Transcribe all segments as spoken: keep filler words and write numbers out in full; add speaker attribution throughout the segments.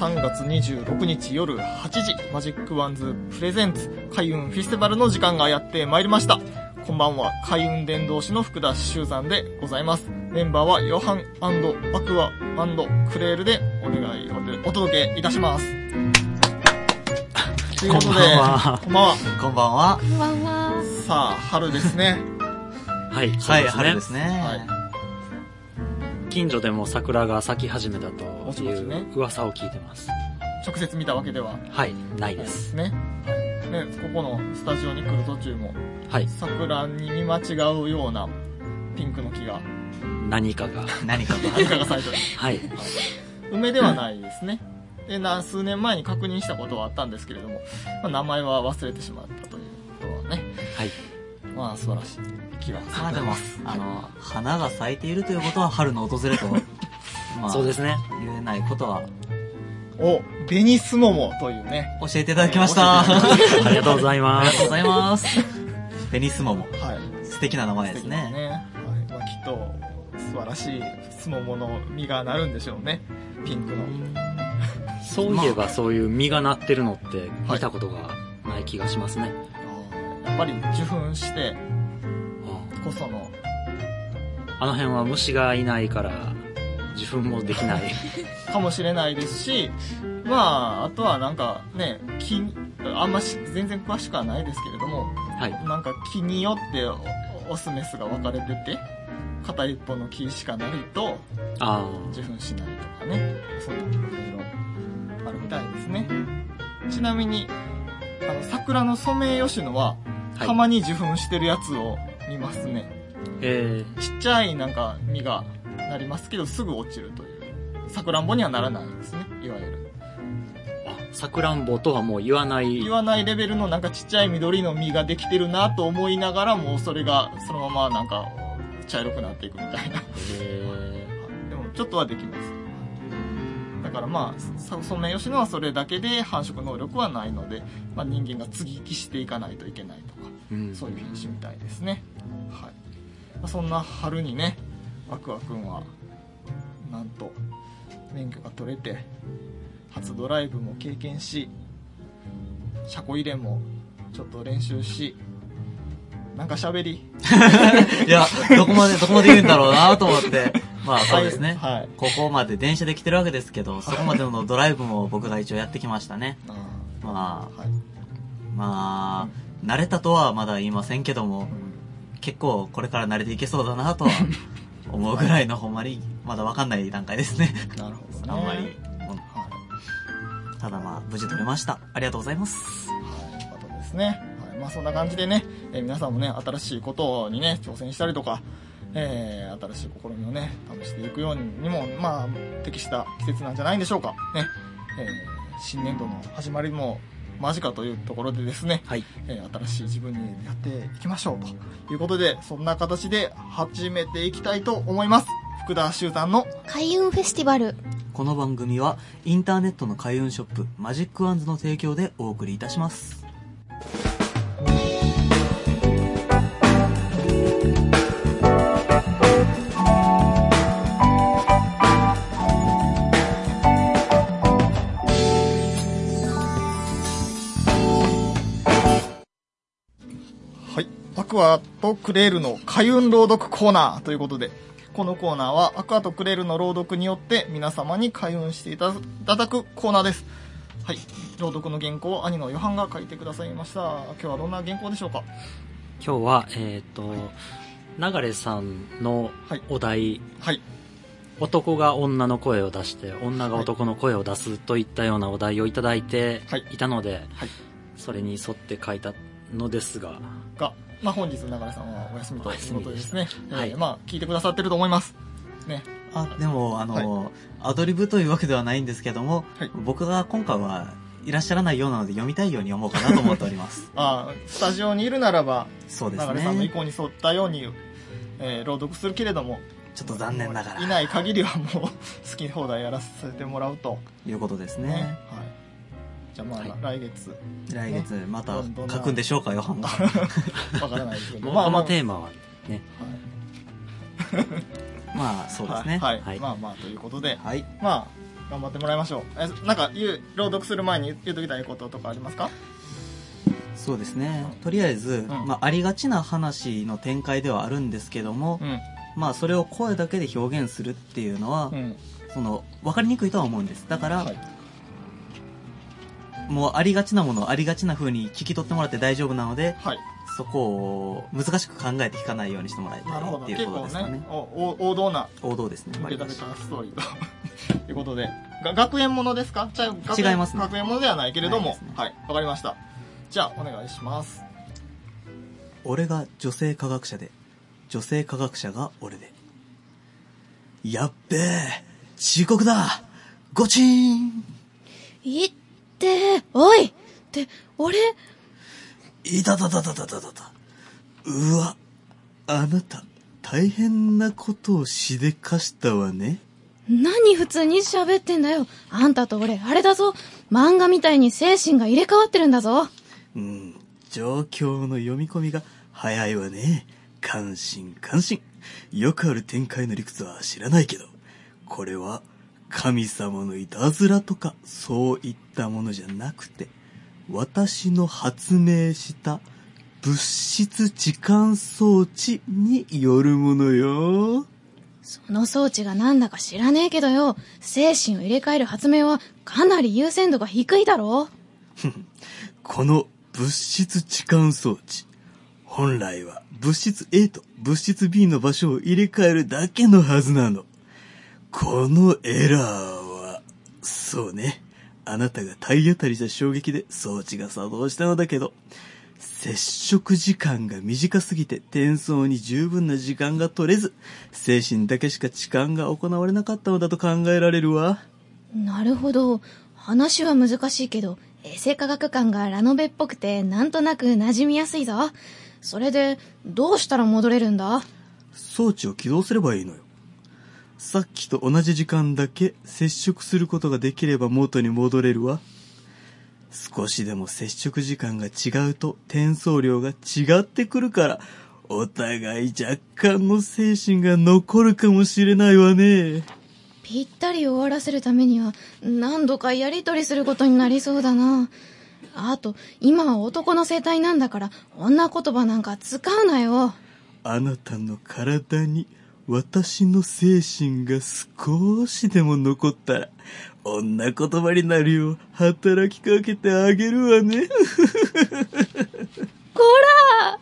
Speaker 1: さんがつにじゅうろくにち夜はちじ、マジックワンズプレゼンツ開運フェスティバルの時間がやってまいりました。こんばんは、開運伝道師の福田修山でございます。メンバーはヨハン&アクア&クレールでお願いお届けいたします。ということで、こんばんは。
Speaker 2: こんばんは。
Speaker 3: こんばんは。
Speaker 1: さあ、春ですね。
Speaker 2: はい、はい、春ですね。はい。
Speaker 4: 近所でも桜が咲き始めたという噂を聞いてます。
Speaker 1: 直接見たわけでは
Speaker 4: はいないです
Speaker 1: ね。ね、ここのスタジオに来る途中も、
Speaker 4: はい、
Speaker 1: 桜に見間違うようなピンクの木が
Speaker 4: 何かが
Speaker 1: 何かが何かが咲いてる。
Speaker 4: はい。
Speaker 1: 梅ではないですね。で、な数年前に確認したことはあったんですけれども、まあ、名前は忘れてしまったということはね。
Speaker 4: はい。
Speaker 1: まあ素晴らしい木は。
Speaker 2: まあでもあの花が咲いているということは春の訪れと、
Speaker 4: まあ、そうですね。
Speaker 2: 言えないことは。
Speaker 1: お、紅すももというね。
Speaker 2: 教えていただきました。
Speaker 4: ありがとうございます。
Speaker 2: ありがとうございます。紅すもも。
Speaker 1: はい。
Speaker 2: 素敵な名前ですね。
Speaker 1: ね。はい。まあきっと素晴らしいすももの実がなるんでしょうね。ピンクの。
Speaker 4: そういえばそういう実がなってるのって見たことがない気がしますね。
Speaker 1: はい、やっぱり受粉してこその。
Speaker 4: あの辺は虫がいないから受粉もできない。
Speaker 1: かもしれないですし、まあ、あとはなんかね、木、あんまし全然詳しくはないですけれども、
Speaker 4: はい、
Speaker 1: なんか木によってオスメスが分かれてて、片一方の木しかないと受粉しないとかね、そういうのいろいろあるみたいですね。ちなみに、あの桜のソメイヨシノは、はい、たまに受粉してるやつを見ますね。
Speaker 4: えー、
Speaker 1: ちっちゃいなんか実がなりますけど、すぐ落ちるという。さくらんぼにはならないですね、いわゆる。
Speaker 4: あ、さくらんぼとはもう言わない
Speaker 1: 言わないレベルのなんかちっちゃい緑の実ができてるなと思いながら、もうそれがそのままなんか茶色くなっていくみたいな。
Speaker 4: へ
Speaker 1: ーでもちょっとはできます。だからまあソメイヨシノはそれだけで繁殖能力はないので、まあ、人間が接ぎ木していかないといけないとか、うん、そういう品種みたいですね。はい。まあ、そんな春にね、アクアくんはなんと免許が取れて初ドライブも経験し、車庫入れもちょっと練習し、なんか喋り
Speaker 2: いや、どこまでどこまで言うんだろうなと思って、まあそうですね、
Speaker 1: はいはい、
Speaker 2: ここまで電車で来てるわけですけど、そこまでのドライブも僕が一応やってきましたね。あまあ、はい、まあ、うん、慣れたとはまだ言いませんけども、うん、結構これから慣れていけそうだなとは思うぐらいの、ほんまにまだ分かんない段階ですね。
Speaker 1: なるほどね。
Speaker 2: あんまり、はい、ただまあ無事取れました。ありがとうございます。
Speaker 1: はい、よかったですね。はい、まあそんな感じでね、えー、皆さんもね、新しいことにね挑戦したりとか、えー、新しい試みをね試していくようにもまあ適した季節なんじゃないんでしょうかね。えー、新年度の始まりも間近というところでですね、
Speaker 4: はい、
Speaker 1: えー、新しい自分にやっていきましょうということで、そんな形で始めていきたいと思います。福田修さんの
Speaker 3: 開運フェスティバル。
Speaker 2: この番組はインターネットの開運ショップマジックワンズの提供でお送りいたします。
Speaker 1: アクアとクレールの開運朗読コーナーということで、このコーナーはアクアとクレールの朗読によって皆様に開運していただくコーナーです。はい、朗読の原稿を兄のヨハンが書いてくださいました。今日はどんな原稿でしょうか？
Speaker 4: 今日はえっ、ー、と、はい、流さんのお題、はいはい、男が女の声を出して女が男の声を出すといったようなお題をいただいていたので、はいはい、それに沿って書いたのですが
Speaker 1: がまあ、本日流さんはお休みということでですね、はい、えー、まあ聞いてくださってると思いますね。
Speaker 2: あでもあの、はい、アドリブというわけではないんですけども、はい、僕が今回はいらっしゃらないようなので読みたいように読もうかなと思っております。
Speaker 1: あスタジオにいるならば
Speaker 2: そうですね、
Speaker 1: 流さんの意向に沿ったように、えー、朗読するけれども
Speaker 2: ちょっと残念ながら
Speaker 1: いない限りはもう好き放題やらせてもらうと
Speaker 2: いうことですね。
Speaker 1: ね、はい、じゃあまあ、はい、来月
Speaker 2: 来月また書くんでしょうか、ヨハンが
Speaker 1: わからないですけど
Speaker 4: まあまあテーマはね、
Speaker 1: はい、
Speaker 2: まあそうですね、
Speaker 1: はい、はいはい、まあまあということで、
Speaker 2: はい、
Speaker 1: まあ頑張ってもらいましょう。えなんか言う朗読する前に言うときたいこととかありますか？
Speaker 2: そうですね、とりあえず、うんまあ、ありがちな話の展開ではあるんですけども、うんまあ、それを声だけで表現するっていうのは、うん、その分かりにくいとは思うんです。だから、はい、もうありがちなものをありがちな風に聞き取ってもらって大丈夫なので、はい、そこを難しく考えて聞かないようにしてもらいたいっていうことですかね。
Speaker 1: 結構ね、王道な
Speaker 2: 王道ですね。
Speaker 1: 受けためたストーリーということで、が学園ものですか？
Speaker 2: 違いますね。
Speaker 1: 学園ものではないけれども、ね、はい、わかりました。じゃあお願いします。
Speaker 2: 俺が女性科学者で、女性科学者が俺で。やっべえ、遅刻だ。ゴチーン。
Speaker 3: いってー、おいって俺。
Speaker 2: いたたたたたたたた。うわ、あなた大変なことをしでかしたわね。
Speaker 3: 何普通に喋ってんだよ。あんたと俺あれだぞ、漫画みたいに精神が入れ替わってるんだぞ。
Speaker 2: うん、状況の読み込みが早いわね。感心感心。よくある展開の理屈は知らないけど、これは神様のいたずらとかそういったものじゃなくて、私の発明した物質置換装置によるものよ。
Speaker 3: その装置がなんだか知らねえけどよ、精神を入れ替える発明はかなり優先度が低いだろう。
Speaker 2: この物質置換装置、本来は物質 A と物質 B の場所を入れ替えるだけのはずなの。このエラーは、そうね、あなたが体当たりした衝撃で装置が作動したのだけど、接触時間が短すぎて転送に十分な時間が取れず、精神だけしか置換が行われなかったのだと考えられるわ。
Speaker 3: なるほど。話は難しいけど、衛生科学館がラノベっぽくてなんとなく馴染みやすいぞ。それでどうしたら戻れるんだ？
Speaker 2: 装置を起動すればいいのよ。さっきと同じ時間だけ接触することができれば元に戻れるわ。少しでも接触時間が違うと転送量が違ってくるから、お互い若干の精神が残るかもしれないわね。
Speaker 3: ぴったり終わらせるためには何度かやり取りすることになりそうだな。あと今は男の生態なんだから女言葉なんか使うなよ。
Speaker 2: あなたの体に私の精神が少しでも残ったら女言葉になるよう働きかけてあげるわね。
Speaker 3: こら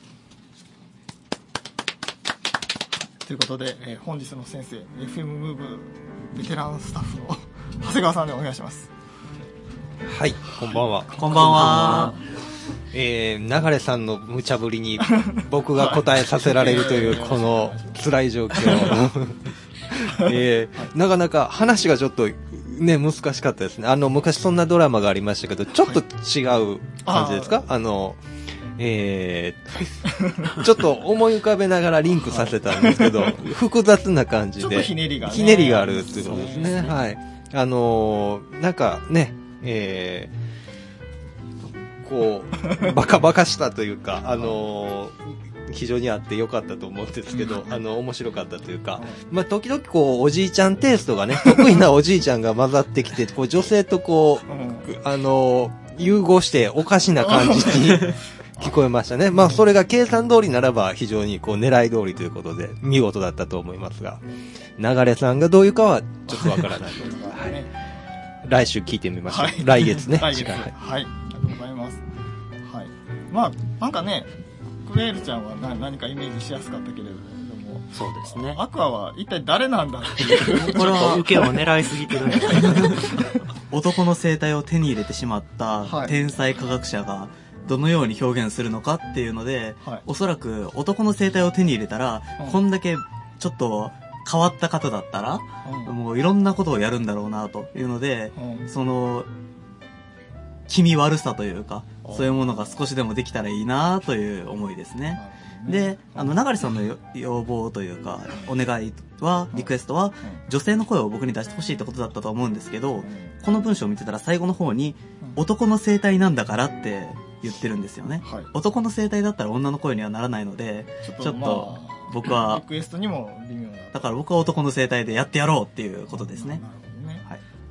Speaker 1: ということで、えー、本日の先生 エフエム ムーブベテランスタッフの長谷川さんでお願いします。
Speaker 5: はい、こんばんは。
Speaker 2: こんばんは。
Speaker 5: えー、流さんの無茶ぶりに僕が答えさせられるというこの辛い状況、えー、なかなか話がちょっとね難しかったですね。あの昔そんなドラマがありましたけどちょっと違う感じですか？あ, あのえー、ちょっと思い浮かべながらリンクさせたんですけど複雑な感じで
Speaker 1: ちょっとひねりが、ね、
Speaker 5: ひねりがあるっていうことですね。はい。あのー、なんかね、えー、こうバカバカしたというか、あのー、非常にあってよかったと思うんですけど、あの面白かったというか、まあ時々こうおじいちゃんテイストがね得意なおじいちゃんが混ざってきて、こう女性とこうあのー、融合しておかしな感じに聞こえましたね。まあそれが計算通りならば非常にこう狙い通りということで見事だったと思いますが、流さんがどういうかはちょっとわからないので、はい、来週聞いてみましょう。はい、来月ね。
Speaker 1: 来月、はい、はい、ありがとうございます。はい。まあなんかね、クレールちゃんは何何かイメージしやすかったけれども、
Speaker 4: そうですね。
Speaker 1: アクアは一体誰なんだっていう。
Speaker 4: これは受けを狙いすぎてるんです
Speaker 2: 男の生態を手に入れてしまった天才科学者がどのように表現するのかっていうので、はい、おそらく男の生態を手に入れたら、うん、こんだけちょっと変わった方だったら、うん、もういろんなことをやるんだろうなというので、うん、その気味悪さというか、そういうものが少しでもできたらいいなという思いですね。で、あの流さんの要望というかお願いはリクエストは女性の声を僕に出してほしいってことだったと思うんですけど、この文章を見てたら最後の方に男の生態なんだからって言ってるんですよね。はい、男の生態だったら女の声にはならないので、ちょっと、ちょっと僕は
Speaker 1: リクエストにも微妙だ。
Speaker 2: だから僕は男の生態でやってやろうっていうことですね。
Speaker 1: なるほどね。はい。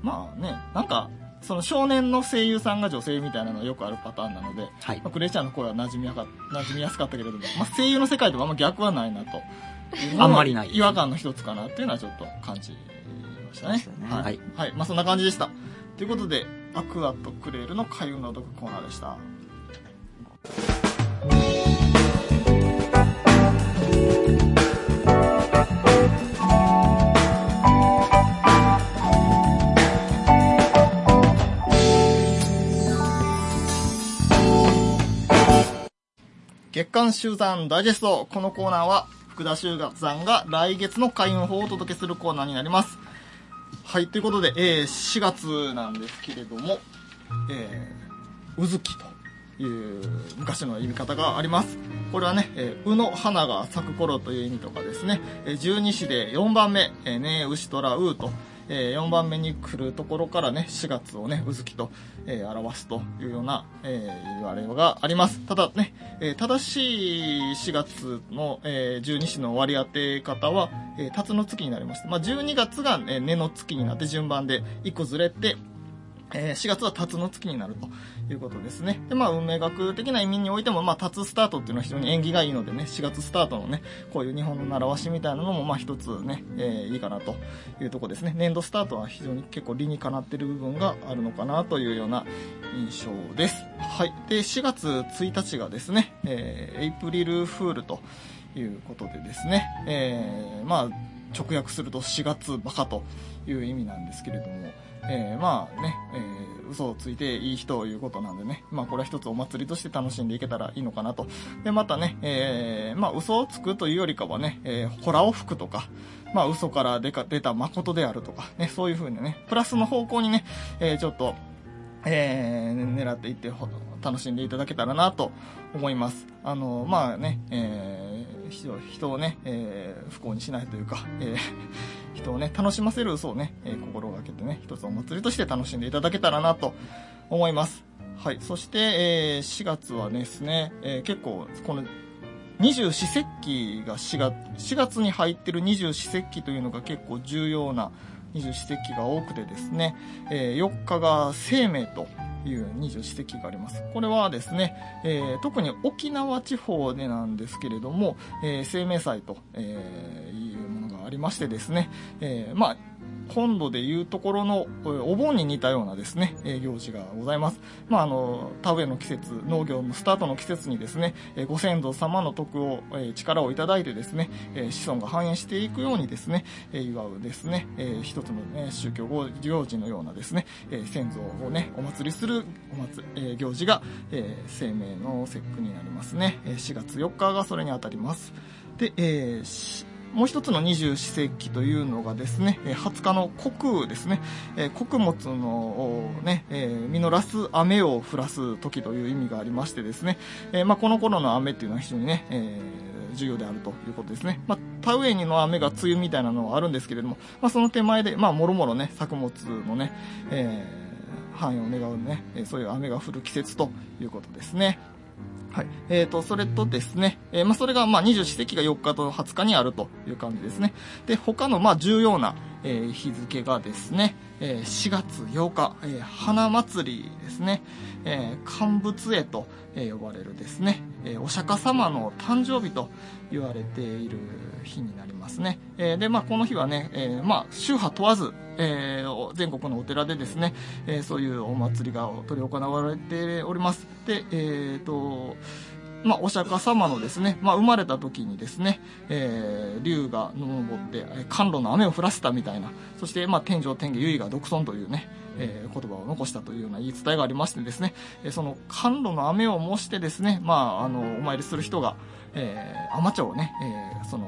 Speaker 1: まあね、なんか、その少年の声優さんが女性みたいなのはよくあるパターンなので、はい、まあ、クレイちゃんの声は馴染みやか、馴染みやすかったけれども、まあ、声優の世界ではあんま逆はないなと。
Speaker 4: あんまりない。
Speaker 1: 違和感の一つかなっていうのはちょっと感じましたね。ねはい。はい。はい。まあそんな感じでした。ということで、アクアとクレールの開運の読コーナーでした。月刊集団ダイジェスト。このコーナーは福田集団が来月の開運法をお届けするコーナーになります。はい、ということで、えー、しがつなんですけれども、えー、うずきという昔の意味方があります。これはね、えー、うの花が咲く頃という意味とかですね、えー、十二支でよんばんめ、えー、ね、うしとらうと、えー、よんばんめに来るところからね、しがつをね、うずきと、えー、表すというような、えー、言われがあります。ただね、えー、正しいしがつの、えー、十二支の割り当て方は、えー、辰の月になりました。まあ、じゅうにがつが、ね、根の月になって順番でいっこずれて、えー、しがつは辰の月になるということですね。で、まあ、運命学的な意味においても、まあ、辰スタートっていうのは非常に縁起がいいのでね、しがつスタートのね、こういう日本の習わしみたいなのも、まあ、一つね、えー、いいかなというところですね。年度スタートは非常に結構理にかなっている部分があるのかなというような印象です。はい。で、しがつついたちがですね、えー、エイプリルフールということでですね、えー、まあ、直訳するとしがつバカという意味なんですけれども、えー、まあね、えー、嘘をついていい人ということなんでね、まあこれは一つお祭りとして楽しんでいけたらいいのかなと。で、またね、えー、まあ嘘をつくというよりかはね、えー、ホラを吹くとか、まあ嘘から出か出た誠であるとか、ね、そういう風にね、プラスの方向にね、えー、ちょっと、えー、狙っていって楽しんでいただけたらなと思います。あの、まあね、えー、人, 人をね、えー、不幸にしないというか、えー、人をね、楽しませる嘘をね、えー、心がけてね、一つお祭りとして楽しんでいただけたらなと思います。はい。そして、えー、しがつはですね、えー、結構、この、二十四節気がしがつ、しがつに入ってる二十四節気というのが結構重要な二十四節気が多くてですね、えー、よっかが生命という二十四節気があります。これはですね、えー、特に沖縄地方でなんですけれども、えー、生命祭と、えー、いうものがありましてですね、えー、まあ本土でいうところのお盆に似たようなですね、行事がございます。まあ、あの、田植えの季節、農業のスタートの季節にですね、ご先祖様の徳を、力をいただいてですね、子孫が繁栄していくようにですね、祝うですね、一つの、ね、宗教行事のようなですね、先祖をね、お祭りするお祭り、行事が、生命の節句になりますね。しがつよっかがそれにあたります。で、えーもう一つの二十四節気というのがですね、はつかの穀雨ですね。穀物のね、実らす雨を降らす時という意味がありましてですね、まあ、この頃の雨っていうのは非常にね、重要であるということですね。まあ、田植えにの雨が梅雨みたいなのはあるんですけれども、まあ、その手前で、まあ、もろもろね、作物のね、えー、繁栄を願うね、そういう雨が降る季節ということですね。はい。えーと、それとですね、えー、まあ、それが、まあ、二十四節気がよっかとはつかにあるという感じですね。で、他の、まあ、重要な、えー、日付がですね、えー、しがつようか、えー、花祭りですね、えー、乾物会と、えー、呼ばれるですね、えー、お釈迦様の誕生日と言われている日になりますね。えー、で、まあ、この日はね、えー、まあ、宗派問わず、えー、全国のお寺でですね、えー、そういうお祭りが執り行われております。で、えーと、まあ、お釈迦様のですね、まあ、生まれた時にですね、えー、竜が昇って、甘露の雨を降らせたみたいな、そして、まあ、天上天下唯我独尊というね、えー、言葉を残したというような言い伝えがありましてですね、その甘露の雨を模してですね、まあ、あの、お参りする人が、えー、天町をね、えー、その、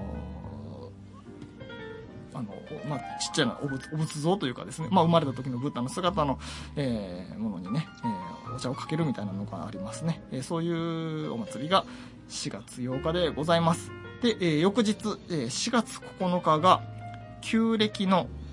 Speaker 1: あの、まあ、ちっちゃなお仏、お仏像というかですね、まあ、生まれた時のブッダの姿の、えー、ものにね、えー、お茶をかけるみたいなのがありますね。えー、そういうお祭りがしがつようかでございます。で、えー、翌日、えー、しがつここのかが旧暦の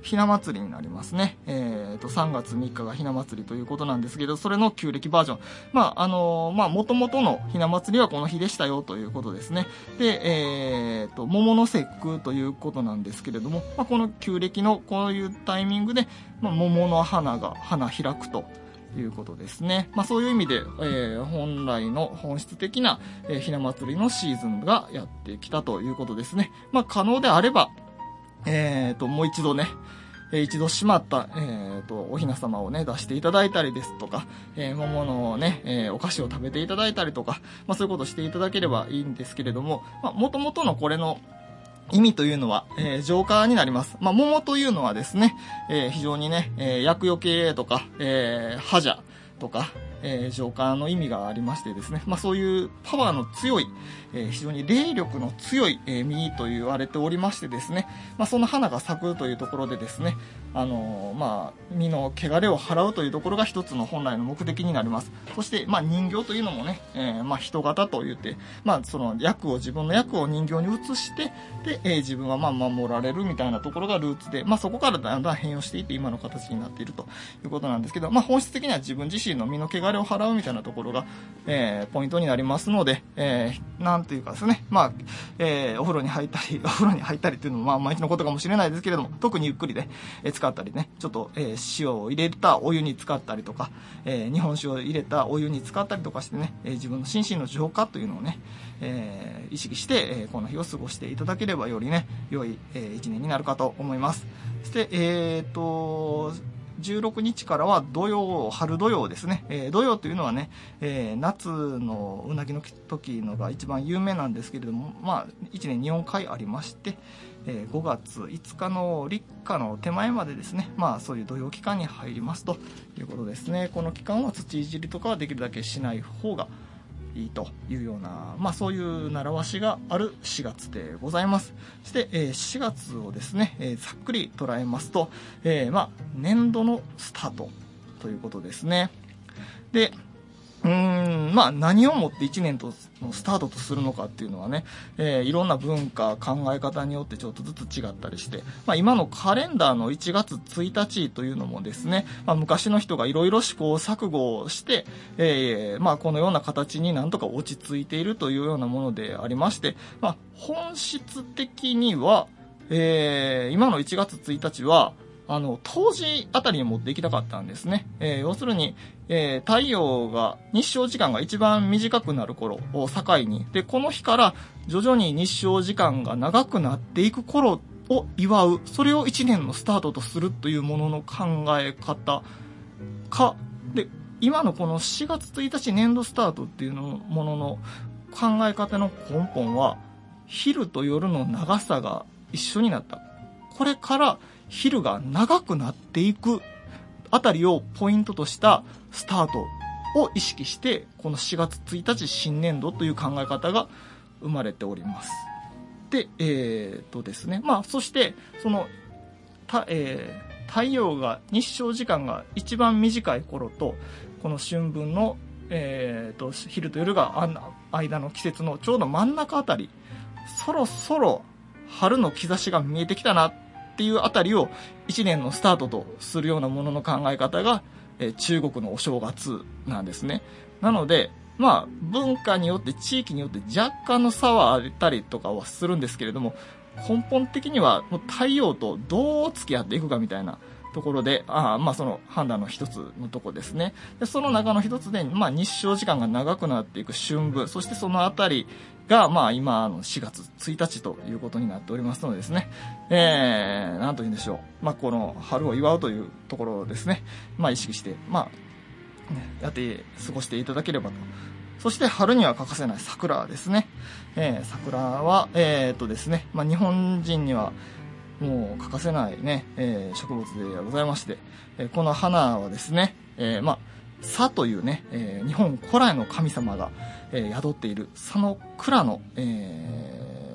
Speaker 1: ひな祭りになりますね。えっと、さんがつみっかがひな祭りということなんですけど、それの旧暦バージョン。まあ、あのー、まあ、元々のひな祭りはこの日でしたよということですね。で、えっと、桃の節句ということなんですけれども、まあ、この旧暦のこういうタイミングで、まあ、桃の花が花開くということですね。まあ、そういう意味で、えー、本来の本質的な、えー、ひな祭りのシーズンがやってきたということですね。まあ、可能であれば、えっと、もう一度ね、えー、一度閉まった、えっと、おひな様をね、出していただいたりですとか、えー、桃のね、えー、お菓子を食べていただいたりとか、まあ、そういうことをしていただければいいんですけれども、まあ、元々のこれの意味というのは、えー、浄化になります。まあ、桃というのはですね、えー、非常にね、えー、厄除けとか、えー、覇者とか、えー、浄化の意味がありましてですね、まあ、そういうパワーの強い、えー、非常に霊力の強い、えー、実と言われておりましてですね、まあ、その花が咲くというところでですね、あのー、まあ、身の汚れを払うというところが一つの本来の目的になります。そして、まあ、人形というのもね、えー、まあ、人型と言って、まあ、その役を、自分の役を人形に移して、で、えー、自分はまあ守られるみたいなところがルーツで、まあ、そこからだんだん変容していって今の形になっているということなんですけど、まあ、本質的には自分自身の身の汚れを払うみたいなところが、えー、ポイントになりますので、えー、なんていうかですね、まあ、えー、お風呂に入ったり、お風呂に入ったりっていうのもまあ毎日のことかもしれないですけれども、特にゆっくりで、えー、使ったりね、ちょっと、えー、塩を入れたお湯に使ったりとか、えー、日本酒を入れたお湯に使ったりとかしてね、えー、自分の心身の浄化というのをね、えー、意識して、えー、この日を過ごしていただければよりね、良い、えー、一年になるかと思います。そして、えーと、じゅうろくにちからは土曜、春土曜ですね。えー、土曜というのはね、えー、夏のうなぎの時のが一番有名なんですけれども、まあ、いちねんによんかいありまして、えー、ごがついつかの立夏の手前までですね、まあ、そういう土曜期間に入りますということですね。この期間は土いじりとかはできるだけしない方がいいというような、まあ、そういう習わしがあるしがつでございます。そして、えー、しがつをですね、えー、ざっくり捉えますと、えー、まあ、年度のスタートということですね。で、うーん、まあ、何をもっていちねんとのスタートとするのかっていうのはね、えー、いろんな文化、考え方によってちょっとずつ違ったりして、まあ、今のカレンダーのいちがつついたちというのもですね、まあ、昔の人がいろいろ試行錯誤をして、えー、まあ、このような形になんとか落ち着いているというようなものでありまして、まあ、本質的には、えー、今のいちがつついたちは、あの、冬至あたりに持っていきたかったんですね。えー、要するに、えー、太陽が、日照時間が一番短くなる頃を境に、で、この日から徐々に日照時間が長くなっていく頃を祝う、それを一年のスタートとするというものの考え方か、で、今のこのしがつついたち年度スタートっていうのものの考え方の根本は、昼と夜の長さが一緒になった。これから昼が長くなっていくあたりをポイントとしたスタートを意識して、このしがつついたち新年度という考え方が生まれております。で、えー、っとですね、まあ、そして、その、た、えー、太陽が、日照時間が一番短い頃と、この春分の、えー、っと、昼と夜があん間の季節のちょうど真ん中あたり、そろそろ春の兆しが見えてきたなっていうあたりを一年のスタートとするようなものの考え方が、えー、中国のお正月なんですね。なので、まあ、文化によって地域によって若干の差はあったりとかはするんですけれども、根本的にはもう太陽とどう付き合っていくかみたいなところで、ああ、まあその判断の一つのとこですね。で、その中の一つで、まあ日照時間が長くなっていく春分、そしてそのあたりが、まあ今のしがつついたちということになっておりますのでですね、えー、なんと言うんでしょう。まあこの春を祝うというところをですね、まあ意識して、まあ、ね、やって過ごしていただければと。そして春には欠かせない桜ですね。えー、桜は、えー、っとですね、まあ日本人にはもう欠かせないね、えー、植物でございまして、えー、この花はですね、えー、まあ、佐というね、えー、日本古来の神様が、えー、宿っている佐の蔵の、えー、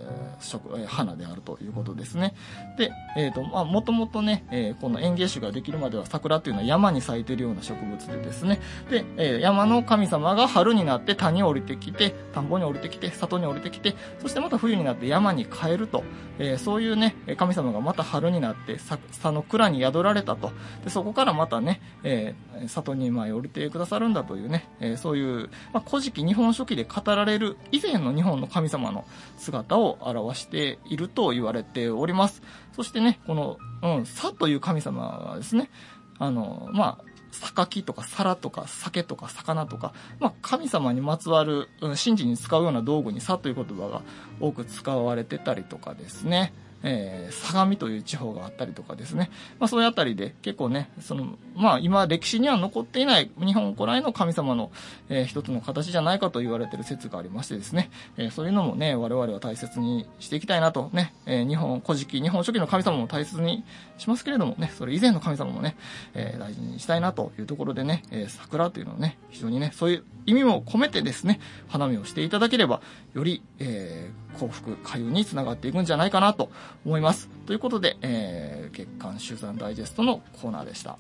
Speaker 1: 植、えー、花であるということですね。で、えっと、まあ、もともとね、えー、この園芸種ができるまでは桜っていうのは山に咲いてるような植物でですね、で、えー、山の神様が春になって谷に降りてきて、田んぼに降りてきて、里に降りてきて、そしてまた冬になって山に帰ると、えー、そういうね、神様がまた春になって佐の蔵に宿られたと。で、そこからまたね、えー、里に舞い降りてくださるんだというね、えー、そういう、まあ、古事記日本書紀で語られる以前の日本の神様の姿を表していると言われております。そしてね、この、うん、佐という神様はですね、あの、まあ、榊とか皿とか酒とか魚とか、まあ、神様にまつわる、うん、神事に使うような道具に佐という言葉が多く使われてたりとかですね、えー、相模という地方があったりとかですね。まあそういうあたりで結構ね、その、まあ今歴史には残っていない日本古来の神様の、えー、一つの形じゃないかと言われている説がありましてですね、えー、そういうのもね、我々は大切にしていきたいなとね、えー、日本古事記、日本書紀の神様も大切にしますけれどもね、それ以前の神様もね、えー、大事にしたいなというところでね、えー、桜というのをね、非常にね、そういう意味も込めてですね、花見をしていただければ、より、えー、幸福、開運につながっていくんじゃないかなと思います。ということで、えー、月刊集団ダイジェストのコーナーでした。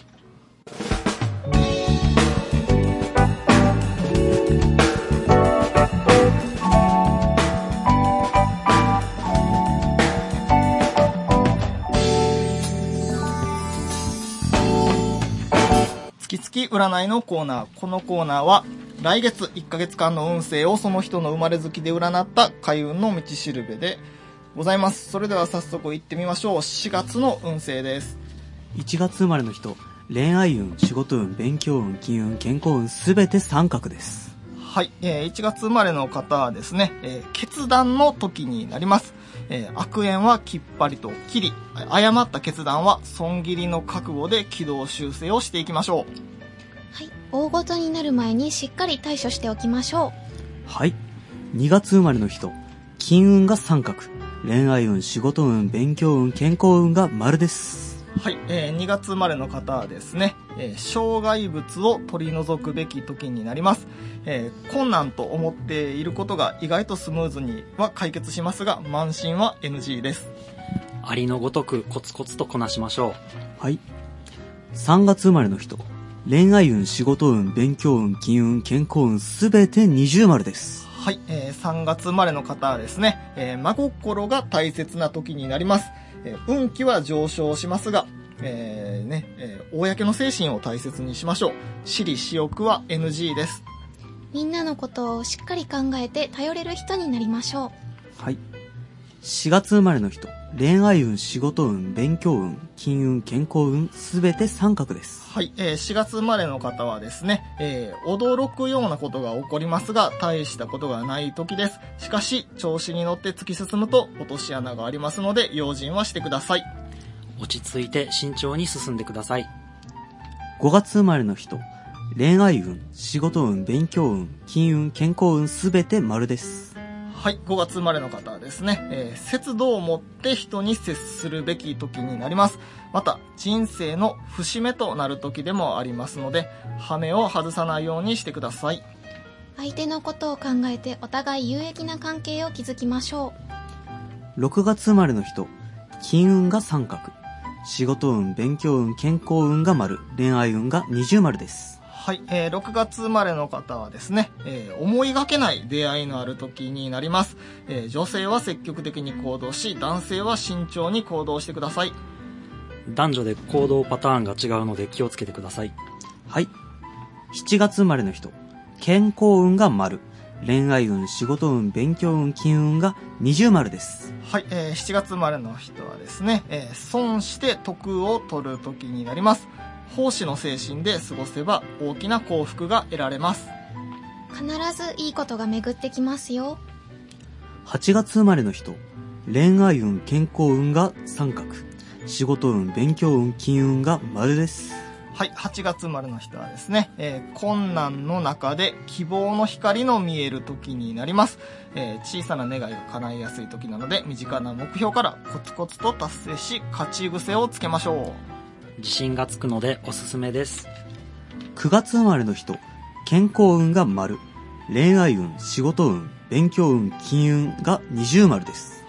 Speaker 1: 月々占いのコーナー。このコーナーは来月いっかげつかんの運勢をその人の生まれ月で占った開運の道しるべでございます。それでは早速行ってみましょう。しがつの運勢です。
Speaker 2: いちがつ生まれの人、恋愛運、仕事運、勉強運、金運、健康運、すべて三角です。
Speaker 1: はい、えー、いちがつ生まれの方はですね、えー、決断の時になります。えー、悪縁はきっぱりと切り、誤った決断は損切りの覚悟で軌道修正をしていきましょう。
Speaker 3: はい、大ごとになる前にしっかり対処しておきましょ
Speaker 2: う。はい、にがつ生まれの人、金運が三角、恋愛運、仕事運、勉強運、健康運が丸です。
Speaker 1: はい、えー、にがつ生まれの方はですね、えー、障害物を取り除くべき時になります。えー、困難と思っていることが意外とスムーズには解決しますが、慢心は エヌジー です。
Speaker 4: ありのごとくコツコツとこなしましょ
Speaker 2: う。はい。さんがつ生まれの人、恋愛運、仕事運、勉強運、金運、健康運、すべて二重丸です。
Speaker 1: はい、えー、さんがつ生まれの方はですね、えー、真心が大切な時になります。えー、運気は上昇しますが、えーねえー、公の精神を大切にしましょう。私利私欲は エヌジー です。
Speaker 3: みんなのことをしっかり考えて頼れる人になりましょ
Speaker 2: う。はい。しがつ生まれの人、恋愛運、仕事運、勉強運、金運、健康運、すべて三角です。
Speaker 1: はい、えー、しがつ生まれの方はですね、えー、驚くようなことが起こりますが、大したことがない時です。しかし、調子に乗って突き進むと落とし穴がありますので、用心はしてください。
Speaker 4: 落ち着いて慎重に進んでください。
Speaker 2: ごがつ生まれの人、恋愛運、仕事運、勉強運、金運、健康運、すべて丸です。
Speaker 1: はい、ごがつ生まれの方はですね、えー、節度を持って人に接するべき時になります。また、人生の節目となる時でもありますので、羽目を外さないようにしてください。
Speaker 3: 相手のことを考えてお互い有益な関係を築きましょ
Speaker 2: う。ろくがつ生まれの人、金運が三角、仕事運、勉強運、健康運が丸、恋愛運が二重丸です。
Speaker 1: はい、えー、ろくがつ生まれの方はですね、えー、思いがけない出会いのある時になります。えー、女性は積極的に行動し、男性は慎重に行動してください。
Speaker 4: 男女で行動パターンが違うので気をつけてください。
Speaker 2: はい。しちがつ生まれの人、健康運が丸、恋愛運、仕事運、勉強運、金運が二重丸です。
Speaker 1: はい、えー、しちがつ生まれの人はですね、えー、損して得を取る時になります。奉仕の精神で過ごせば大きな幸福が得られます。
Speaker 3: 必ずいいことが巡ってきますよ。
Speaker 2: はちがつ生まれの人、恋愛運、健康運が三角、仕事運、勉強運、金運が丸です。
Speaker 1: はい、はちがつ生まれの人はですね、えー、困難の中で希望の光の見える時になります。えー、小さな願いが叶いやすい時なので、身近な目標からコツコツと達成し、勝ち癖をつけましょう。
Speaker 4: 自信がつくのでおすすめです。
Speaker 2: くがつ生まれの人、健康運が丸、恋愛運、仕事運、勉強運、金運が二重丸です。
Speaker 1: は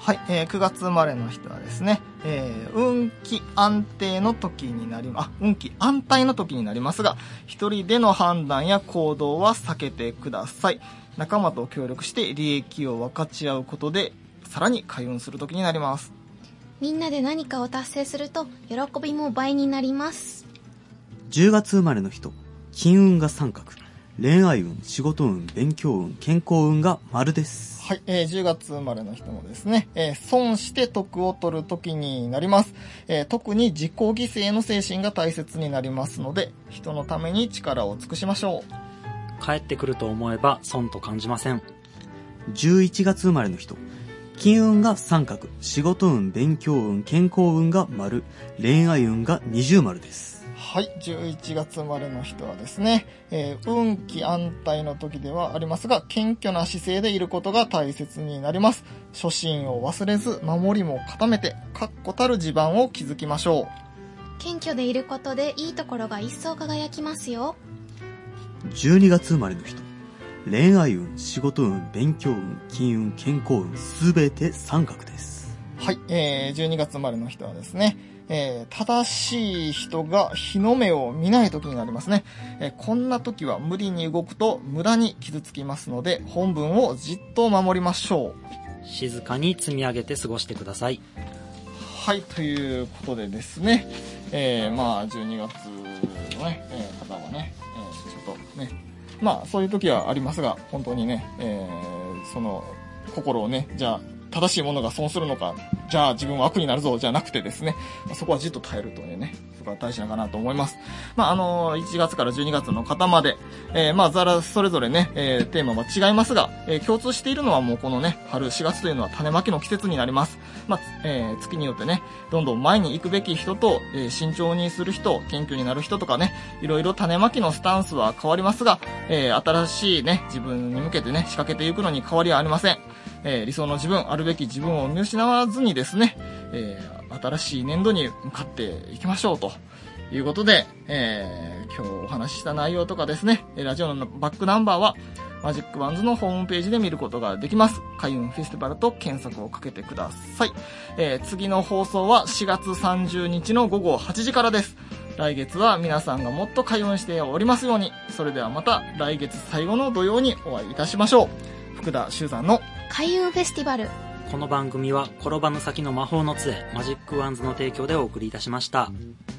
Speaker 1: はい、えー、くがつ生まれの人はですね、えー、運気安定の時になりま、あ、運気安泰の時になりますが、一人での判断や行動は避けてください。仲間と協力して利益を分かち合うことで、さらに開運する時になります。
Speaker 3: みんなで何かを達成すると、喜びも倍になります。
Speaker 6: じゅうがつ生まれの人、金運が三角。恋愛運、仕事運、勉強運、健康運が丸です。
Speaker 1: はい、えー、じゅうがつ生まれの人もですね、えー、損して得を取る時になります。えー、特に自己犠牲の精神が大切になりますので、人のために力を尽くしましょ
Speaker 4: う。帰ってくると思えば損と感じません。
Speaker 6: じゅういちがつ生まれの人、金運が三角、仕事運、勉強運、健康運が丸、恋愛運が二重丸です。
Speaker 1: はい、じゅういちがつ生まれの人はですね、えー、運気安泰の時ではありますが、謙虚な姿勢でいることが大切になります。初心を忘れず、守りも固めて、確固たる地盤を築きましょう。
Speaker 3: 謙虚でいることでいいところが一層輝きますよ。
Speaker 6: じゅうにがつ生まれの人、恋愛運、仕事運、勉強運、金運、健康運、すべて三角です。
Speaker 1: はい、えー、じゅうにがつ生まれの人はですね、えー、正しい人が日の目を見ない時になりますね。えー、こんな時は無理に動くと無駄に傷つきますので、本分をじっと守りましょ
Speaker 4: う。静かに積み上げて過ごしてください。
Speaker 1: はい、ということでですね、えー、まあじゅうにがつのね、えー、方はね、えー、ちょっとね、まあそういう時はありますが、本当にね、えー、その心をね、じゃあ正しいものが損するのか、じゃあ自分は悪になるぞじゃなくてですね、そこはじっと耐えるというね、そこは大事なのかなと思います。まああのいちがつからじゅうにがつの方まで、えー、まあざらそれぞれね、えー、テーマは違いますが、えー、共通しているのはもうこのね、春しがつというのは種まきの季節になります。まあ、えー、月によってね、どんどん前に行くべき人と、えー、慎重にする人、謙虚になる人とかね、いろいろ種まきのスタンスは変わりますが、えー、新しいね、自分に向けてね、仕掛けていくのに変わりはありません。えー、理想の自分、あるべき自分を見失わずにですね、えー、新しい年度に向かっていきましょうということで、えー、今日お話しした内容とかですね、ラジオのバックナンバーはマジックバンズのホームページで見ることができます。開運フェスティバルと検索をかけてください。えー、次の放送はしがつさんじゅうにちのごごはちじからです。来月は皆さんがもっと開運しておりますように。それではまた来月最後の土曜にお会いいたしましょう。福田修山の
Speaker 3: 開運フェスティバル。
Speaker 4: この番組は転ばぬ先の魔法の杖マジックワンズの提供でお送りいたしました。